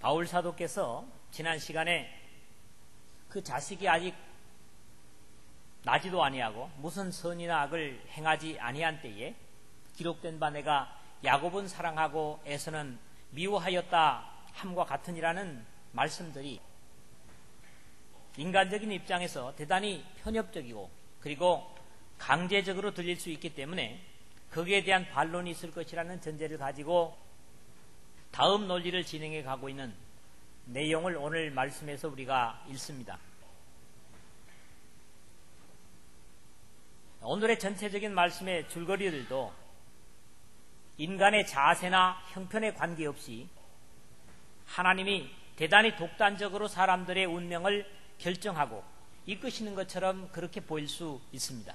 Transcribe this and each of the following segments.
바울 사도께서 지난 시간에 그 자식이 아직 나지도 아니하고 무슨 선이나 악을 행하지 아니한 때에 기록된 바 내가 야곱은 사랑하고 에서는 미워하였다 함과 같으니라는 말씀들이 인간적인 입장에서 대단히 편협적이고 그리고 강제적으로 들릴 수 있기 때문에 거기에 대한 반론이 있을 것이라는 전제를 가지고 다음 논리를 진행해 가고 있는 내용을 오늘 말씀에서 우리가 읽습니다. 오늘의 전체적인 말씀의 줄거리들도 인간의 자세나 형편에 관계없이 하나님이 대단히 독단적으로 사람들의 운명을 결정하고 이끄시는 것처럼 그렇게 보일 수 있습니다.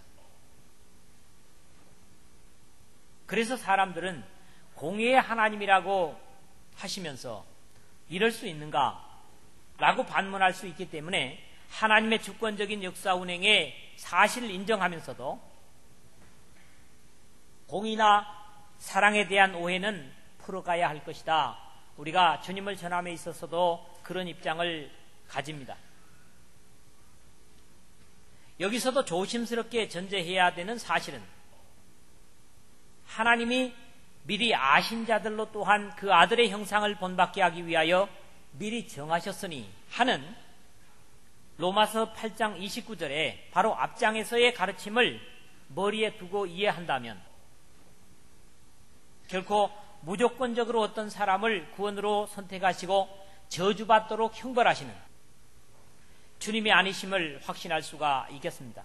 그래서 사람들은 공의의 하나님이라고 하시면서 이럴 수 있는가? 라고 반문할 수 있기 때문에 하나님의 주권적인 역사 운행의 사실을 인정하면서도 공의나 사랑에 대한 오해는 풀어가야 할 것이다. 우리가 주님을 전함에 있어서도 그런 입장을 가집니다. 여기서도 조심스럽게 전제해야 되는 사실은 하나님이 미리 아신 자들로 또한 그 아들의 형상을 본받게 하기 위하여 미리 정하셨으니 하는 로마서 8장 29절에 바로 앞장에서의 가르침을 머리에 두고 이해한다면 결코 무조건적으로 어떤 사람을 구원으로 선택하시고 저주받도록 형벌하시는 주님이 아니심을 확신할 수가 있겠습니다.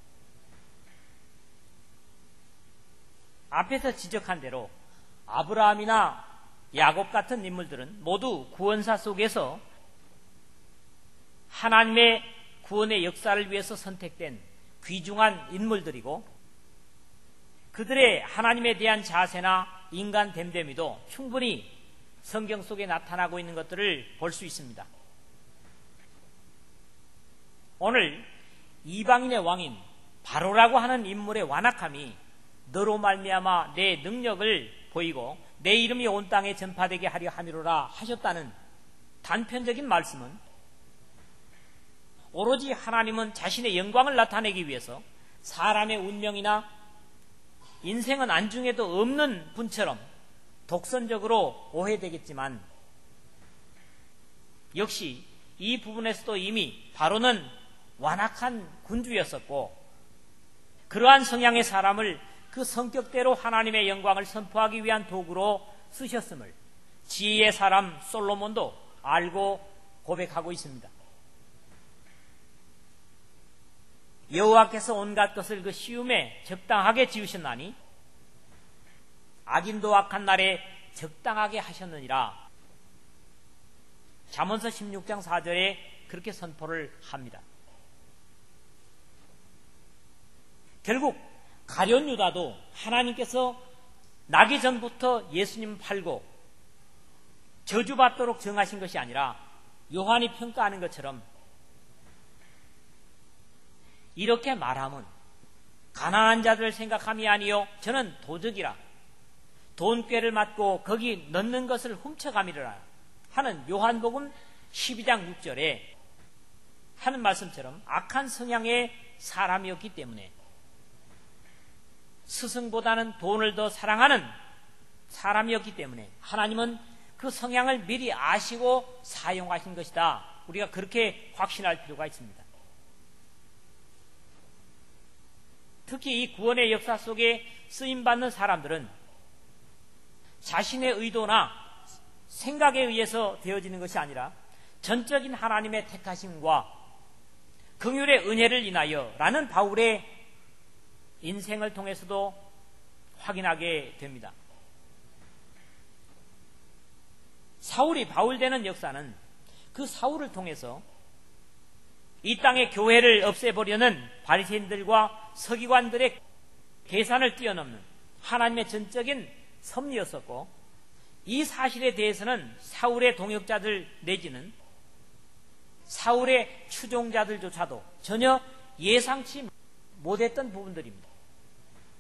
앞에서 지적한 대로 아브라함이나 야곱 같은 인물들은 모두 구원사 속에서 하나님의 구원의 역사를 위해서 선택된 귀중한 인물들이고 그들의 하나님에 대한 자세나 인간 됨됨이도 충분히 성경 속에 나타나고 있는 것들을 볼 수 있습니다. 오늘 이방인의 왕인 바로라고 하는 인물의 완악함이 너로 말미암아 내 능력을 보이고 내 이름이 온 땅에 전파되게 하려 함이로라 하셨다는 단편적인 말씀은 오로지 하나님은 자신의 영광을 나타내기 위해서 사람의 운명이나 인생은 안중에도 없는 분처럼 독선적으로 오해되겠지만 역시 이 부분에서도 이미 바로는 완악한 군주였었고 그러한 성향의 사람을 그 성격대로 하나님의 영광을 선포하기 위한 도구로 쓰셨음을 지혜의 사람 솔로몬도 알고 고백하고 있습니다. 여호와께서 온갖 것을 그 시움에 적당하게 지으셨나니 악인도 악한 날에 적당하게 하셨느니라. 잠언서 16장 4절에 그렇게 선포를 합니다. 결국 가룟 유다도 하나님께서 나기 전부터 예수님 팔고 저주받도록 정하신 것이 아니라 요한이 평가하는 것처럼 이렇게 말하면 가난한 자들을 생각함이 아니요 저는 도적이라 돈꾀를 맞고 거기 넣는 것을 훔쳐가미르라 하는 요한복음 12장 6절에 하는 말씀처럼 악한 성향의 사람이었기 때문에 스승보다는 돈을 더 사랑하는 사람이었기 때문에 하나님은 그 성향을 미리 아시고 사용하신 것이다. 우리가 그렇게 확신할 필요가 있습니다. 특히 이 구원의 역사 속에 쓰임받는 사람들은 자신의 의도나 생각에 의해서 되어지는 것이 아니라 전적인 하나님의 택하심과 긍휼의 은혜를 인하여 라는 바울의 인생을 통해서도 확인하게 됩니다. 사울이 바울 되는 역사는 그 사울을 통해서 이 땅의 교회를 없애보려는 바리새인들과 서기관들의 계산을 뛰어넘는 하나님의 전적인 섭리였었고 이 사실에 대해서는 사울의 동역자들 내지는 사울의 추종자들조차도 전혀 예상치 못했던 부분들입니다.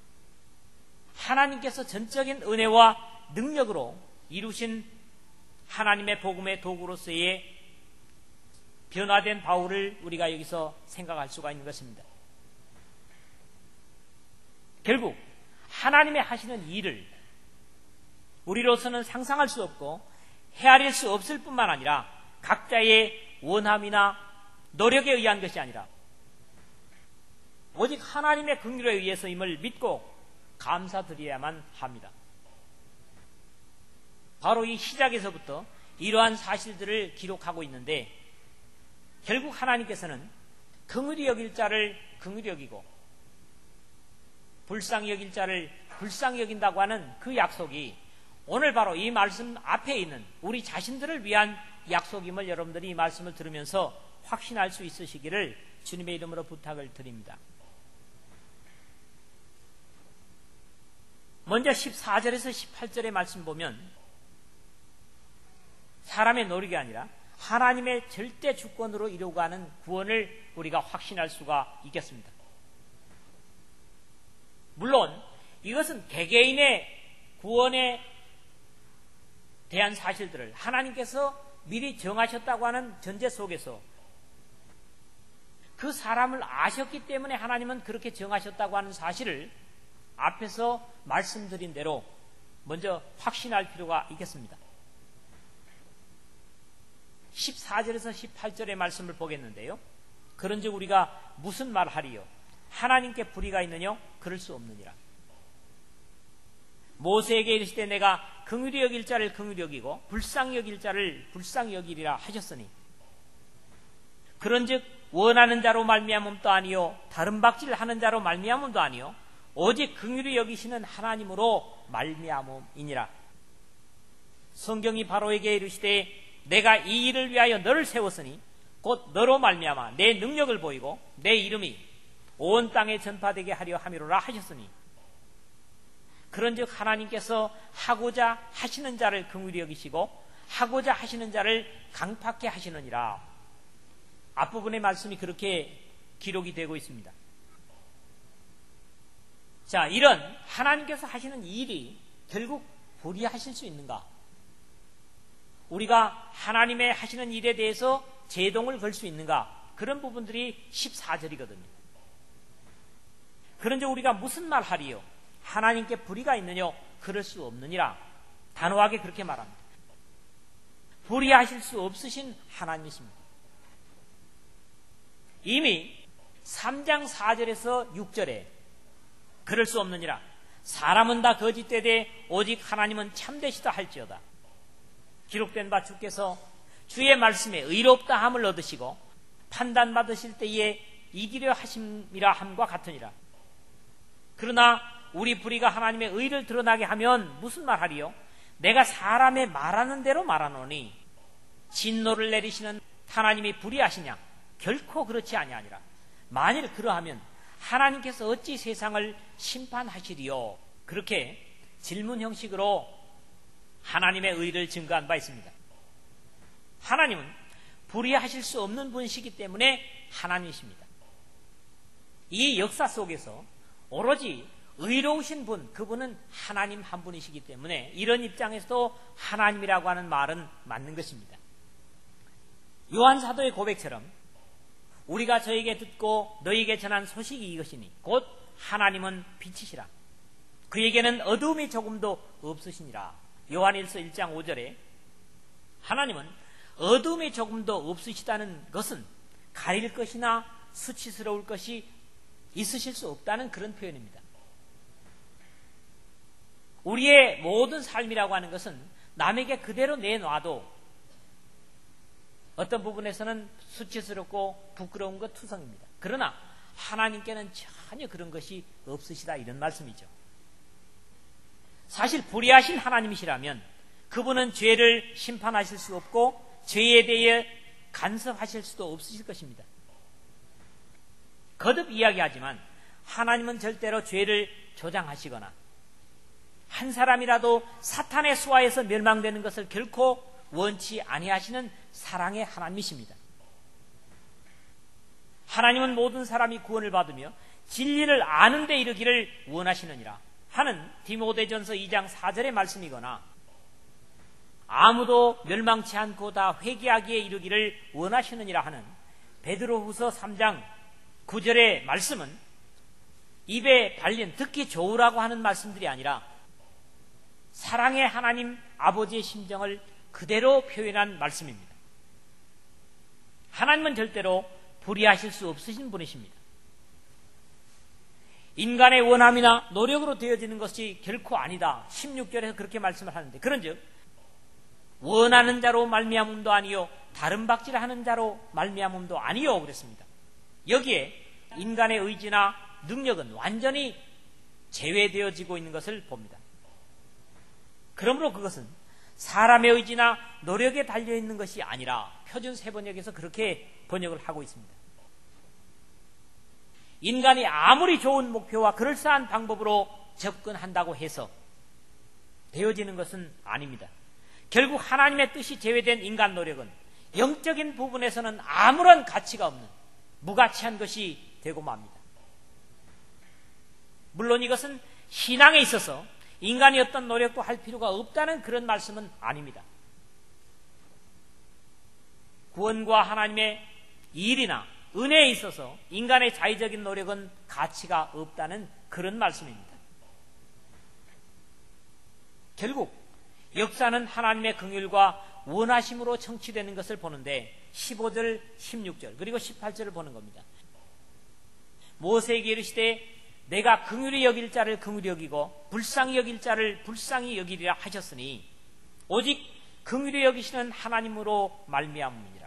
하나님께서 전적인 은혜와 능력으로 이루신 하나님의 복음의 도구로서의 변화된 바울을 우리가 여기서 생각할 수가 있는 것입니다. 결국 하나님의 하시는 일을 우리로서는 상상할 수 없고 헤아릴 수 없을 뿐만 아니라 각자의 원함이나 노력에 의한 것이 아니라 오직 하나님의 긍휼에 의해서임을 믿고 감사드려야만 합니다. 바로 이 시작에서부터 이러한 사실들을 기록하고 있는데 결국 하나님께서는 긍휼히 여길 자를 긍휼히 여기고 불쌍히 여길 자를 불쌍히 여긴다고 하는 그 약속이 오늘 바로 이 말씀 앞에 있는 우리 자신들을 위한 약속임을 여러분들이 이 말씀을 들으면서 확신할 수 있으시기를 주님의 이름으로 부탁을 드립니다. 먼저 14절에서 18절의 말씀 보면 사람의 노력이 아니라 하나님의 절대 주권으로 이루고 하는 구원을 우리가 확신할 수가 있겠습니다. 물론 이것은 개개인의 구원에 대한 사실들을 하나님께서 미리 정하셨다고 하는 전제 속에서 그 사람을 아셨기 때문에 하나님은 그렇게 정하셨다고 하는 사실을 앞에서 말씀드린 대로 먼저 확신할 필요가 있겠습니다. 14절에서 18절의 말씀을 보겠는데요. 그런즉 우리가 무슨 말하리요? 하나님께 불의가 있느냐? 그럴 수 없느니라. 모세에게 이르시되 내가 긍휼히 여길 자를 긍휼히 여기고 불쌍히 여길 자를 불쌍히 여기리라 하셨으니 그런즉 원하는 자로 말미암음도 아니요 다른 박질하는 자로 말미암음도 아니요 오직 긍휼히 여기시는 하나님으로 말미암음이니라. 성경이 바로에게 이르시되 내가 이 일을 위하여 너를 세웠으니 곧 너로 말미암아 내 능력을 보이고 내 이름이 온 땅에 전파되게 하려 함이로라 하셨으니 그런즉 하나님께서 하고자 하시는 자를 긍휼히 여기시고 하고자 하시는 자를 강팍케 하시느니라. 앞부분의 말씀이 그렇게 기록이 되고 있습니다. 자, 이런 하나님께서 하시는 일이 결국 불의하실 수 있는가? 우리가 하나님의 하시는 일에 대해서 제동을 걸 수 있는가? 그런 부분들이 14절이거든요. 그런데 우리가 무슨 말 하리요? 하나님께 불의가 있느냐? 그럴 수 없느니라. 단호하게 그렇게 말합니다. 불의하실 수 없으신 하나님이십니다. 이미 3장 4절에서 6절에 그럴 수 없느니라. 사람은 다 거짓되되 오직 하나님은 참되시다 할지어다. 기록된 바 주께서 주의 말씀에 의롭다 함을 얻으시고 판단받으실 때에 이기려 하심이라 함과 같으니라. 그러나 우리 불의가 하나님의 의를 드러나게 하면 무슨 말하리요? 내가 사람의 말하는 대로 말하노니 진노를 내리시는 하나님이 불의하시냐? 결코 그렇지 아니하니라. 만일 그러하면 하나님께서 어찌 세상을 심판하시리요? 그렇게 질문 형식으로 하나님의 의를 증거한 바 있습니다. 하나님은 불의하실 수 없는 분이시기 때문에 하나님이십니다. 이 역사 속에서 오로지 의로우신 분, 그분은 하나님 한 분이시기 때문에 이런 입장에서도 하나님이라고 하는 말은 맞는 것입니다. 요한 사도의 고백처럼 우리가 저에게 듣고 너에게 전한 소식이 이것이니 곧 하나님은 빛이시라. 그에게는 어두움이 조금도 없으시니라. 요한일서 1장 5절에 하나님은 어두움이 조금도 없으시다는 것은 가릴 것이나 수치스러울 것이 있으실 수 없다는 그런 표현입니다. 우리의 모든 삶이라고 하는 것은 남에게 그대로 내놔도 어떤 부분에서는 수치스럽고 부끄러운 것 투성입니다. 그러나 하나님께는 전혀 그런 것이 없으시다, 이런 말씀이죠. 사실 불의하신 하나님이시라면 그분은 죄를 심판하실 수 없고 죄에 대해 간섭하실 수도 없으실 것입니다. 거듭 이야기하지만 하나님은 절대로 죄를 조장하시거나 한 사람이라도 사탄의 수하에서 멸망되는 것을 결코 원치 아니하시는 사랑의 하나님이십니다. 하나님은 모든 사람이 구원을 받으며 진리를 아는 데 이르기를 원하시느니라 하는 디모데전서 2장 4절의 말씀이거나 아무도 멸망치 않고 다 회개하기에 이르기를 원하시느니라 하는 베드로후서 3장 9절의 말씀은 입에 발린 듣기 좋으라고 하는 말씀들이 아니라 사랑의 하나님 아버지의 심정을 그대로 표현한 말씀입니다. 하나님은 절대로 불의하실 수 없으신 분이십니다. 인간의 원함이나 노력으로 되어지는 것이 결코 아니다. 16절에서 그렇게 말씀을 하는데, 그런즉 원하는 자로 말미암음도 아니요 다른 박질하는 자로 말미암음도 아니요 그랬습니다. 여기에 인간의 의지나 능력은 완전히 제외되어지고 있는 것을 봅니다. 그러므로 그것은 사람의 의지나 노력에 달려있는 것이 아니라 표준 세번역에서 그렇게 번역을 하고 있습니다. 인간이 아무리 좋은 목표와 그럴싸한 방법으로 접근한다고 해서 되어지는 것은 아닙니다. 결국 하나님의 뜻이 제외된 인간 노력은 영적인 부분에서는 아무런 가치가 없는 무가치한 것이 되고 맙니다. 물론 이것은 신앙에 있어서 인간이 어떤 노력도 할 필요가 없다는 그런 말씀은 아닙니다. 구원과 하나님의 일이나 은혜에 있어서 인간의 자의적인 노력은 가치가 없다는 그런 말씀입니다. 결국 역사는 하나님의 긍휼과 원하심으로 청취되는 것을 보는데 15절, 16절 그리고 18절을 보는 겁니다. 모세에게 이르시되 내가 긍휼히 여길 자를 긍휼히 여기고 불쌍히 여길 자를 불쌍히 여기리라 하셨으니 오직 긍휼히 여기시는 하나님으로 말미암음이니라.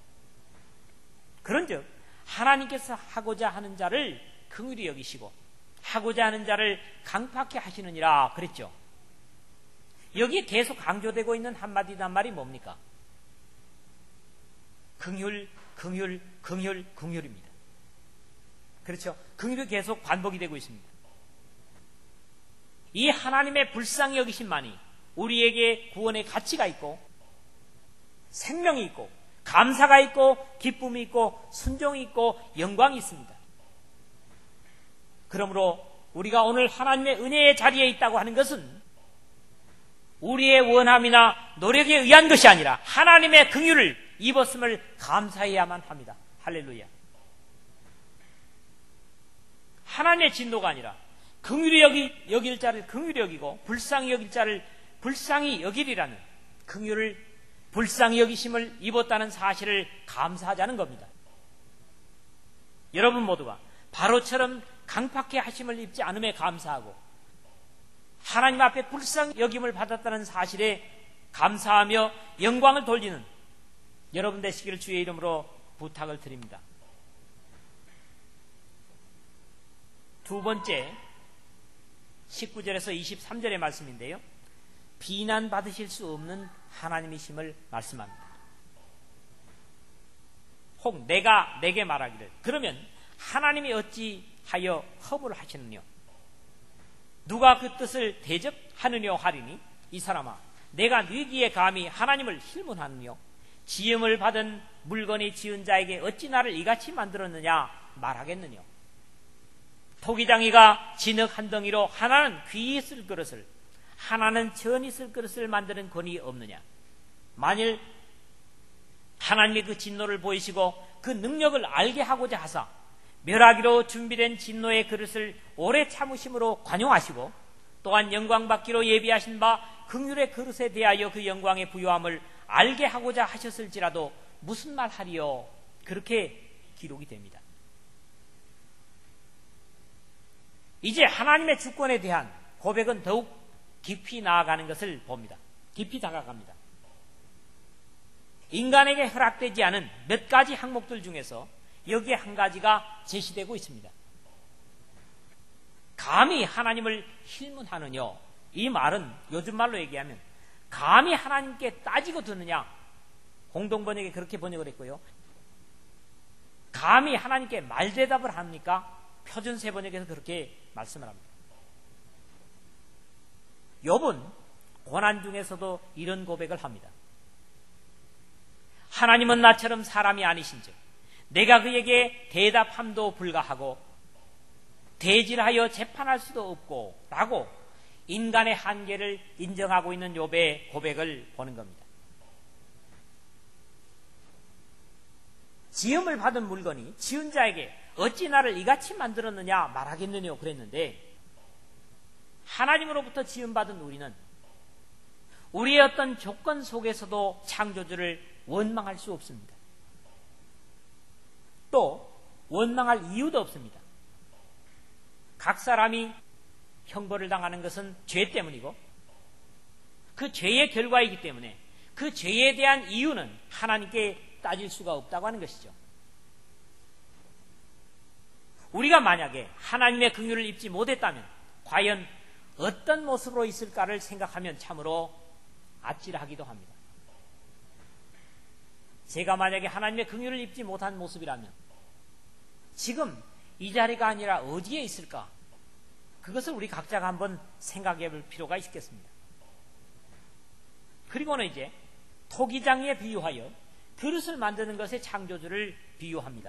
그런즉 하나님께서 하고자 하는 자를 긍휼히 여기시고 하고자 하는 자를 강팍히 하시느니라 그랬죠. 여기에 계속 강조되고 있는 한마디 단말이 뭡니까? 긍휼, 긍휼, 긍휼, 긍휼입니다. 그렇죠? 긍휼이 계속 반복이 되고 있습니다. 이 하나님의 불쌍히 여기심만이 우리에게 구원의 가치가 있고 생명이 있고 감사가 있고 기쁨이 있고 순종이 있고 영광이 있습니다. 그러므로 우리가 오늘 하나님의 은혜의 자리에 있다고 하는 것은 우리의 원함이나 노력에 의한 것이 아니라 하나님의 긍휼을 입었음을 감사해야만 합니다. 할렐루야. 하나님의 진노가 아니라 긍휼히 여길 자를 긍휼히 여기고 불쌍히 여길 자를 불쌍히 여기리라는 긍휼을 불쌍히 여기심을 입었다는 사실을 감사하자는 겁니다. 여러분 모두가 바로처럼 강팍해 하심을 입지 않음에 감사하고 하나님 앞에 불쌍히 여김을 받았다는 사실에 감사하며 영광을 돌리는 여러분 되시기를 주의 이름으로 부탁을 드립니다. 두 번째 19절에서 23절의 말씀인데요. 비난받으실 수 없는 하나님이심을 말씀합니다. 혹 내가 내게 말하기를 그러면 하나님이 어찌하여 허물을 하시느냐 누가 그 뜻을 대접하느냐 하리니 이 사람아 내가 네기에 감히 하나님을 힐문하느냐 지음을 받은 물건이 지은 자에게 어찌 나를 이같이 만들었느냐 말하겠느냐 토기장이가 진흙 한 덩이로 하나는 귀히 쓸 그릇을 하나는 전이 쓸 그릇을 만드는 권위 없느냐 만일 하나님이 그 진노를 보이시고 그 능력을 알게 하고자 하사 멸하기로 준비된 진노의 그릇을 오래 참으심으로 관용하시고 또한 영광받기로 예비하신 바 긍휼의 그릇에 대하여 그 영광의 부요함을 알게 하고자 하셨을지라도 무슨 말 하리요 그렇게 기록이 됩니다. 이제 하나님의 주권에 대한 고백은 더욱 깊이 나아가는 것을 봅니다. 깊이 다가갑니다. 인간에게 허락되지 않은 몇 가지 항목들 중에서 여기에 한 가지가 제시되고 있습니다. 감히 하나님을 힐문하느냐 이 말은 요즘 말로 얘기하면 감히 하나님께 따지고 드느냐 공동번역에 그렇게 번역을 했고요. 감히 하나님께 말대답을 합니까? 표준세 번역에서 그렇게 말씀을 합니다. 욥은 고난 중에서도 이런 고백을 합니다. 하나님은 나처럼 사람이 아니신즉 내가 그에게 대답함도 불가하고 대질하여 재판할 수도 없고 라고 인간의 한계를 인정하고 있는 욥의 고백을 보는 겁니다. 지음을 받은 물건이 지은 자에게 어찌 나를 이같이 만들었느냐 말하겠느냐 그랬는데, 하나님으로부터 지음받은 우리는 우리의 어떤 조건 속에서도 창조주를 원망할 수 없습니다. 또 원망할 이유도 없습니다. 각 사람이 형벌을 당하는 것은 죄 때문이고, 그 죄의 결과이기 때문에 그 죄에 대한 이유는 하나님께 따질 수가 없다고 하는 것이죠. 우리가 만약에 하나님의 긍휼을 입지 못했다면 과연 어떤 모습으로 있을까를 생각하면 참으로 아찔하기도 합니다. 제가 만약에 하나님의 긍휼을 입지 못한 모습이라면 지금 이 자리가 아니라 어디에 있을까? 그것을 우리 각자가 한번 생각해 볼 필요가 있겠습니다. 그리고는 이제 토기장에 비유하여 그릇을 만드는 것의 창조주를 비유합니다.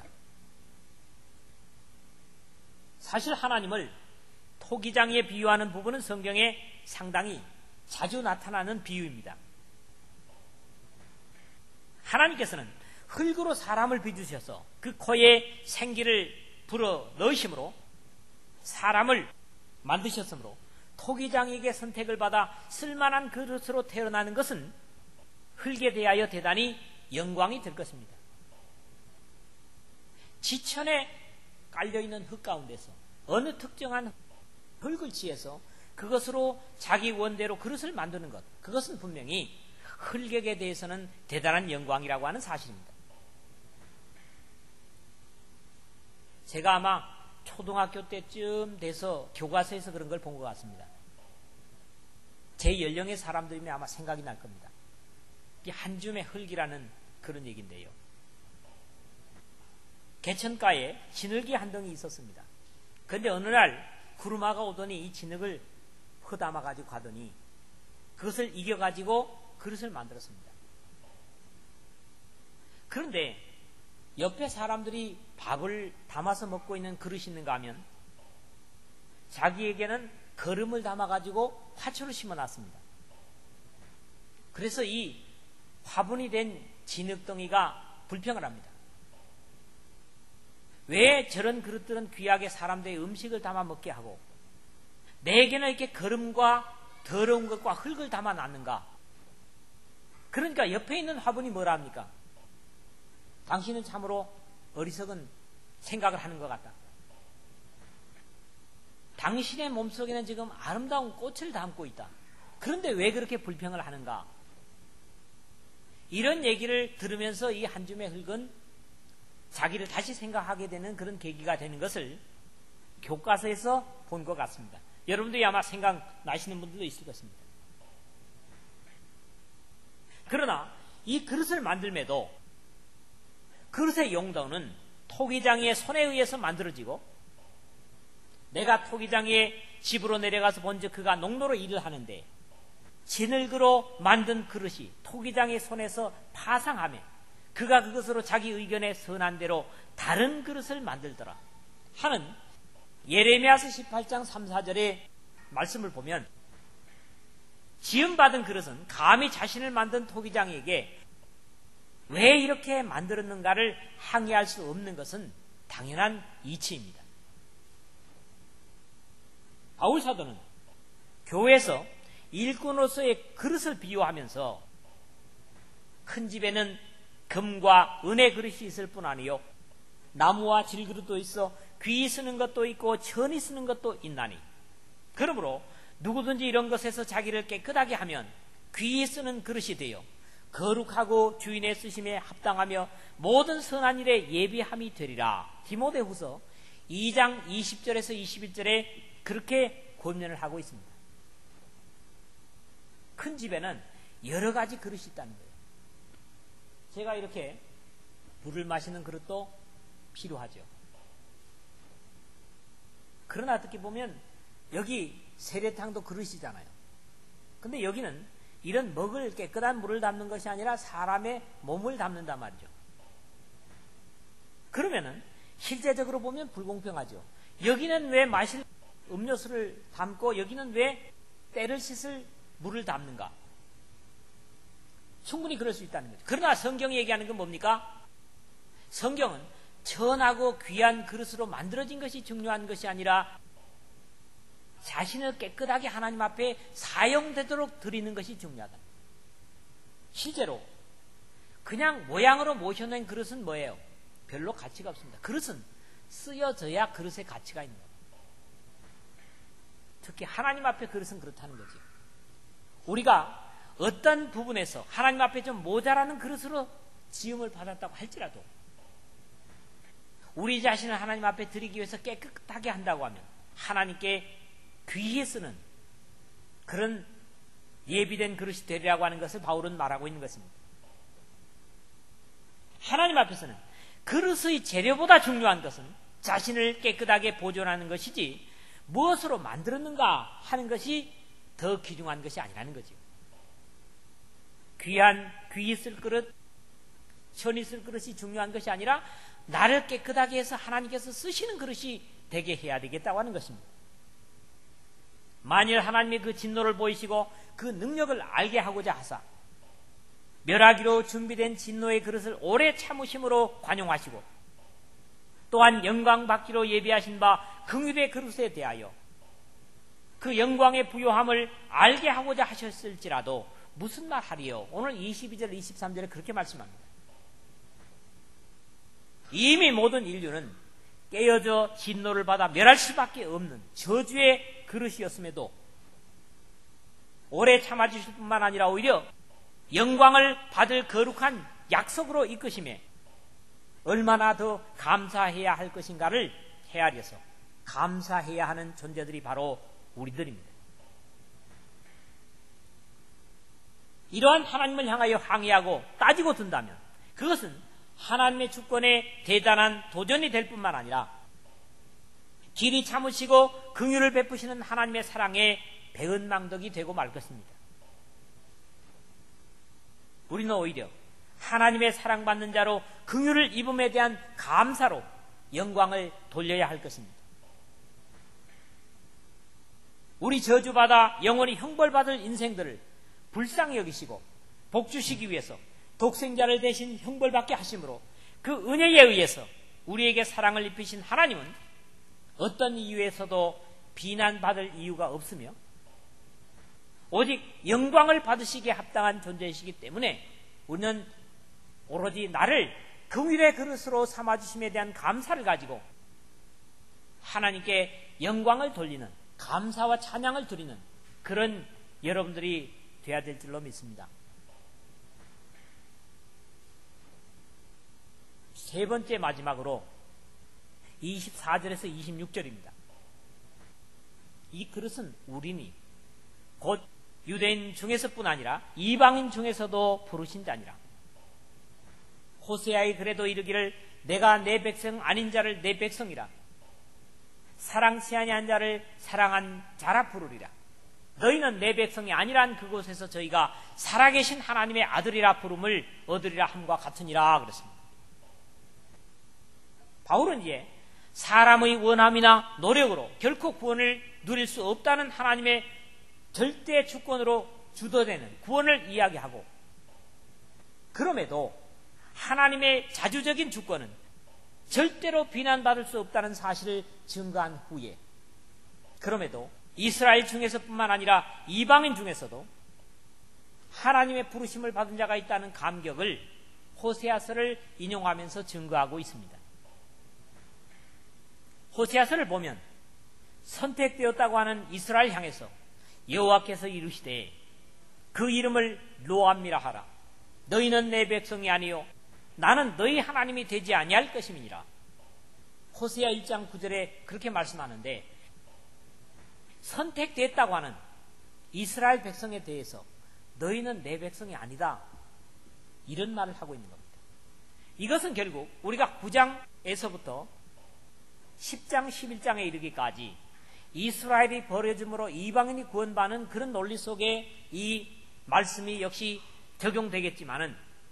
사실 하나님을 토기장에 비유하는 부분은 성경에 상당히 자주 나타나는 비유입니다. 하나님께서는 흙으로 사람을 빚으셔서 그 코에 생기를 불어 넣으심으로 사람을 만드셨으므로 토기장에게 선택을 받아 쓸만한 그릇으로 태어나는 것은 흙에 대하여 대단히 영광이 될 것입니다. 지천에 깔려있는 흙 가운데서 어느 특정한 흙을 취해서 그것으로 자기 원대로 그릇을 만드는 것, 그것은 분명히 흙에 대해서는 대단한 영광이라고 하는 사실입니다. 제가 아마 초등학교 때쯤 돼서 교과서에서 그런 걸 본 것 같습니다. 제 연령의 사람들이면 아마 생각이 날 겁니다. 이게 한 줌의 흙이라는 그런 얘기인데요. 개천가에 진흙이 한 덩이 있었습니다. 그런데 어느 날 구루마가 오더니 이 진흙을 흩어담아 가지고 가더니 그것을 이겨 가지고 그릇을 만들었습니다. 그런데 옆에 사람들이 밥을 담아서 먹고 있는 그릇이 있는가 하면 자기에게는 거름을 담아 가지고 화초를 심어놨습니다. 그래서 이 화분이 된 진흙덩이가 불평을 합니다. 왜 저런 그릇들은 귀하게 사람들의 음식을 담아 먹게 하고 내게는 이렇게 거름과 더러운 것과 흙을 담아 놨는가? 그러니까 옆에 있는 화분이 뭐라 합니까? 당신은 참으로 어리석은 생각을 하는 것 같다. 당신의 몸속에는 지금 아름다운 꽃을 담고 있다. 그런데 왜 그렇게 불평을 하는가? 이런 얘기를 들으면서 이 한 줌의 흙은 자기를 다시 생각하게 되는 그런 계기가 되는 것을 교과서에서 본 것 같습니다. 여러분들이 아마 생각나시는 분들도 있을 것입니다. 그러나 이 그릇을 만들매도 그릇의 용도는 토기장이의 손에 의해서 만들어지고 내가 토기장이의 집으로 내려가서 본즉 그가 농로로 일을 하는데 진흙으로 만든 그릇이 토기장의 손에서 파상하며 그가 그것으로 자기 의견에 선한 대로 다른 그릇을 만들더라 하는 예레미야서 18장 3, 4절의 말씀을 보면 지음받은 그릇은 감히 자신을 만든 토기장에게 왜 이렇게 만들었는가를 항의할 수 없는 것은 당연한 이치입니다. 바울 사도는 교회에서 일꾼으로서의 그릇을 비유하면서 큰 집에는 금과 은의 그릇이 있을 뿐 아니요 나무와 질그릇도 있어 귀히 쓰는 것도 있고 천히 쓰는 것도 있나니 그러므로 누구든지 이런 것에서 자기를 깨끗하게 하면 귀히 쓰는 그릇이 되어 거룩하고 주인의 쓰심에 합당하며 모든 선한 일에 예비함이 되리라. 디모데후서 2장 20절에서 21절에 그렇게 권면을 하고 있습니다. 큰 집에는 여러 가지 그릇이 있다는 거예요. 제가 이렇게 물을 마시는 그릇도 필요하죠. 그러나 어떻게 보면 여기 세례탕도 그릇이잖아요. 근데 여기는 이런 먹을 깨끗한 물을 담는 것이 아니라 사람의 몸을 담는단 말이죠. 그러면은 실제적으로 보면 불공평하죠. 여기는 왜 마실 음료수를 담고 여기는 왜 때를 씻을 물을 담는가? 충분히 그럴 수 있다는 거죠. 그러나 성경이 얘기하는 건 뭡니까? 성경은 천하고 귀한 그릇으로 만들어진 것이 중요한 것이 아니라 자신을 깨끗하게 하나님 앞에 사용되도록 드리는 것이 중요하다. 실제로 그냥 모양으로 모셔낸 그릇은 뭐예요? 별로 가치가 없습니다. 그릇은 쓰여져야 그릇의 가치가 있는 거예요. 특히 하나님 앞에 그릇은 그렇다는 거죠. 우리가 어떤 부분에서 하나님 앞에 좀 모자라는 그릇으로 지음을 받았다고 할지라도 우리 자신을 하나님 앞에 드리기 위해서 깨끗하게 한다고 하면 하나님께 귀히 쓰는 그런 예비된 그릇이 되리라고 하는 것을 바울은 말하고 있는 것입니다. 하나님 앞에서는 그릇의 재료보다 중요한 것은 자신을 깨끗하게 보존하는 것이지 무엇으로 만들었는가 하는 것이 더 귀중한 것이 아니라는 거죠. 귀히 쓸 그릇, 천히 쓸 그릇이 중요한 것이 아니라 나를 깨끗하게 해서 하나님께서 쓰시는 그릇이 되게 해야 되겠다고 하는 것입니다. 만일 하나님이 그 진노를 보이시고 그 능력을 알게 하고자 하사 멸하기로 준비된 진노의 그릇을 오래 참으심으로 관용하시고 또한 영광 받기로 예비하신 바 긍휼의 그릇에 대하여 그 영광의 부요함을 알게 하고자 하셨을지라도 무슨 말 하리요? 오늘 22절 23절에 그렇게 말씀합니다. 이미 모든 인류는 깨어져 진노를 받아 멸할 수밖에 없는 저주의 그릇이었음에도 오래 참아주실 뿐만 아니라 오히려 영광을 받을 거룩한 약속으로 이끄심에 얼마나 더 감사해야 할 것인가를 헤아려서 감사해야 하는 존재들이 바로 우리들입니다. 이러한 하나님을 향하여 항의하고 따지고 든다면 그것은 하나님의 주권에 대단한 도전이 될 뿐만 아니라 길이 참으시고 긍휼을 베푸시는 하나님의 사랑에 배은망덕이 되고 말 것입니다. 우리는 오히려 하나님의 사랑받는 자로 긍휼을 입음에 대한 감사로 영광을 돌려야 할 것입니다. 우리 저주받아 영원히 형벌받을 인생들을 불쌍히 여기시고 복주시기 위해서 독생자를 대신 형벌받게 하심으로 그 은혜에 의해서 우리에게 사랑을 입히신 하나님은 어떤 이유에서도 비난받을 이유가 없으며 오직 영광을 받으시기에 합당한 존재이시기 때문에 우리는 오로지 나를 긍휼의 그릇으로 삼아주심에 대한 감사를 가지고 하나님께 영광을 돌리는 감사와 찬양을 드리는 그런 여러분들이 되어야 될 줄로 믿습니다. 세 번째 마지막으로 24절에서 26절입니다. 이 그릇은 우리니 곧 유대인 중에서뿐 아니라 이방인 중에서도 부르신 자니라. 호세아의 글에도 이르기를 내가 내 백성 아닌 자를 내 백성이라 사랑치 아니한 자를 사랑한 자라 부르리라. 너희는 내 백성이 아니란 그곳에서 저희가 살아계신 하나님의 아들이라 부름을 얻으리라 함과 같으니라 그랬습니다. 바울은 이제 사람의 원함이나 노력으로 결코 구원을 누릴 수 없다는 하나님의 절대 주권으로 주도되는 구원을 이야기하고 그럼에도 하나님의 자주적인 주권은 절대로 비난받을 수 없다는 사실을 증거한 후에 그럼에도 이스라엘 중에서뿐만 아니라 이방인 중에서도 하나님의 부르심을 받은 자가 있다는 감격을 호세아서를 인용하면서 증거하고 있습니다. 호세아서를 보면 선택되었다고 하는 이스라엘 향해서 여호와께서 이르시되 그 이름을 로암미라 하라. 너희는 내 백성이 아니요 나는 너희 하나님이 되지 아니할 것임이니라. 호세아 1장 9절에 그렇게 말씀하는데 선택됐다고 하는 이스라엘 백성에 대해서 너희는 내 백성이 아니다 이런 말을 하고 있는 겁니다. 이것은 결국 우리가 9장에서부터 10장 11장에 이르기까지 이스라엘이 버려짐으로 이방인이 구원받는 그런 논리 속에 이 말씀이 역시 적용되겠지만은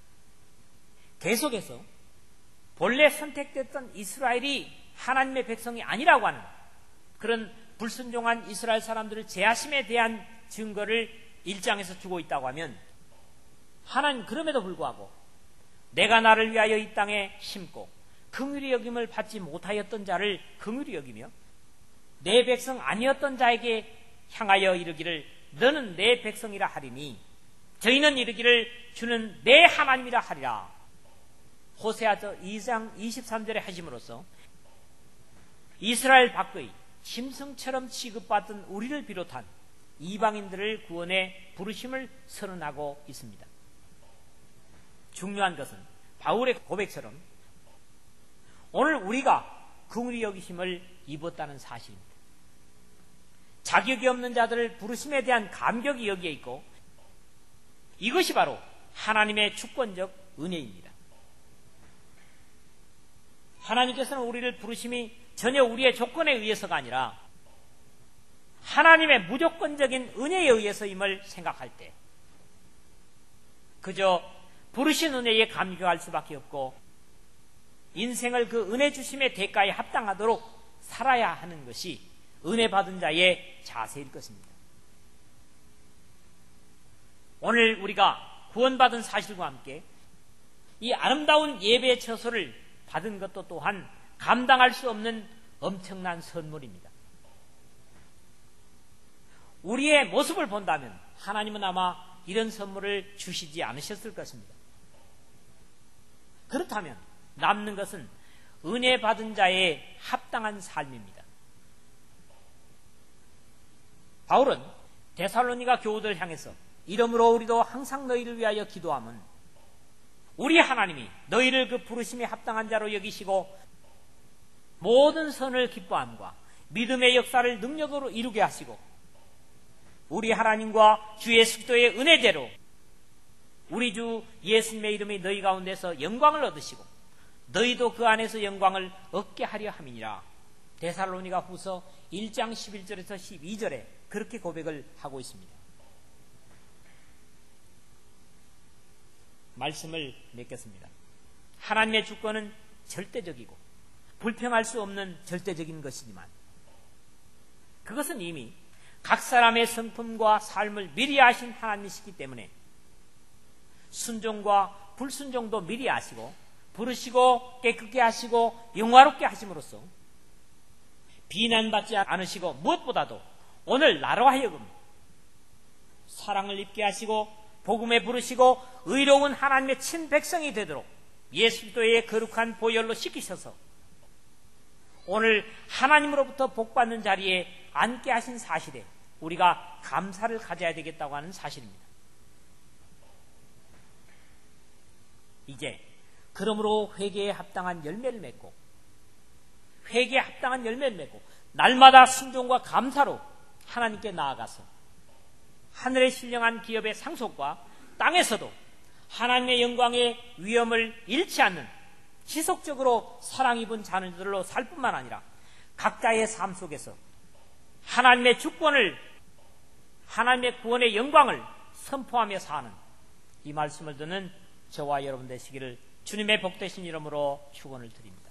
계속해서 본래 선택됐던 이스라엘이 하나님의 백성이 아니라고 하는 그런 불순종한 이스라엘 사람들을 제하심에 대한 증거를 1장에서 주고 있다고 하면 하나님 그럼에도 불구하고 내가 나를 위하여 이 땅에 심고 긍휼히 여김을 받지 못하였던 자를 긍휼히 여기며 내 백성 아니었던 자에게 향하여 이르기를 너는 내 백성이라 하리니 저희는 이르기를 주는 내 하나님이라 하리라. 호세아서 2장 23절에 하심으로써 이스라엘 밖의 짐승처럼 취급받던 우리를 비롯한 이방인들을 구원의 부르심을 선언하고 있습니다. 중요한 것은 바울의 고백처럼 오늘 우리가 긍휼히 여기심을 입었다는 사실입니다. 자격이 없는 자들을 부르심에 대한 감격이 여기에 있고 이것이 바로 하나님의 주권적 은혜입니다. 하나님께서는 우리를 부르심이 전혀 우리의 조건에 의해서가 아니라 하나님의 무조건적인 은혜에 의해서임을 생각할 때 그저 부르신 은혜에 감격할 수밖에 없고 인생을 그 은혜 주심의 대가에 합당하도록 살아야 하는 것이 은혜 받은 자의 자세일 것입니다. 오늘 우리가 구원받은 사실과 함께 이 아름다운 예배의 처소를 받은 것도 또한 감당할 수 없는 엄청난 선물입니다. 우리의 모습을 본다면 하나님은 아마 이런 선물을 주시지 않으셨을 것입니다. 그렇다면 남는 것은 은혜 받은 자의 합당한 삶입니다. 바울은 데살로니가 교우들을 향해서 이러므로 우리도 항상 너희를 위하여 기도함은 우리 하나님이 너희를 그 부르심에 합당한 자로 여기시고 모든 선을 기뻐함과 믿음의 역사를 능력으로 이루게 하시고 우리 하나님과 주 예수 그리스도의 은혜대로 우리 주 예수님의 이름이 너희 가운데서 영광을 얻으시고 너희도 그 안에서 영광을 얻게 하려 함이니라. 데살로니가 후서 1장 11절에서 12절에 그렇게 고백을 하고 있습니다. 말씀을 맺겠습니다. 하나님의 주권은 절대적이고 불평할 수 없는 절대적인 것이지만 그것은 이미 각 사람의 성품과 삶을 미리 아신 하나님이시기 때문에 순종과 불순종도 미리 아시고 부르시고 깨끗게 하시고 영화롭게 하심으로써 비난받지 않으시고 무엇보다도 오늘 나로 하여금 사랑을 입게 하시고 복음에 부르시고 의로운 하나님의 친백성이 되도록 예수 그리스도의 거룩한 보혈로 씻기셔서 오늘 하나님으로부터 복받는 자리에 앉게 하신 사실에 우리가 감사를 가져야 되겠다고 하는 사실입니다. 이제 그러므로 회개에 합당한 열매를 맺고 회개에 합당한 열매를 맺고 날마다 순종과 감사로 하나님께 나아가서 하늘의 신령한 기업의 상속과 땅에서도 하나님의 영광의 위엄을 잃지 않는 지속적으로 사랑 입은 자녀들로 살 뿐만 아니라 각자의 삶 속에서 하나님의 주권을 하나님의 구원의 영광을 선포하며 사는 이 말씀을 듣는 저와 여러분 되시기를 주님의 복되신 이름으로 축원을 드립니다.